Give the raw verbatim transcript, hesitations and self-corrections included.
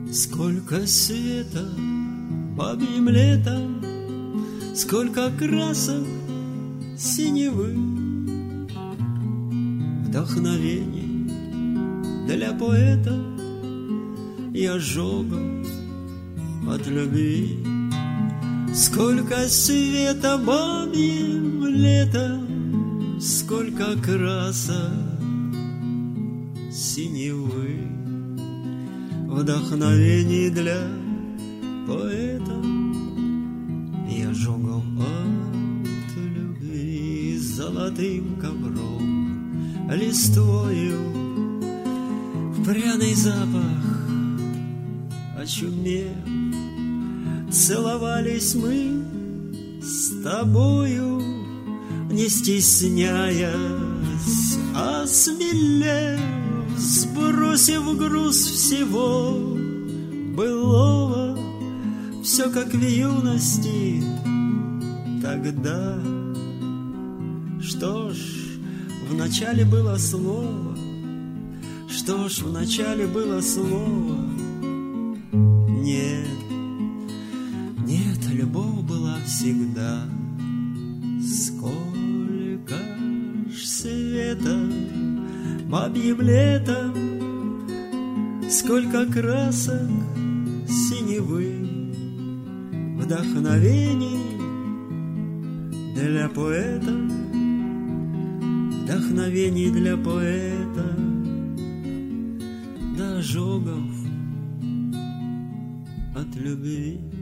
Сколько света бабьим летом, сколько красок синевы, вдохновений для поэта и ожогов от любви. Сколько света бабьим летом, сколько красок синевы, вдохновений для поэта и ожогов от любви. Золотым ковром, листвою, в пряный запах очумев, целовались мы с тобою, не стесняясь, а смелев, сбросив груз всего былого. Все как в юности тогда. Что ж, вначале было слово, что ж, вначале было слово. Нет, нет, любовь была всегда. Сколько ж света бабьим летом, сколько красок синевы, вдохновений для поэта, вдохновений для поэта, до ожогов от любви.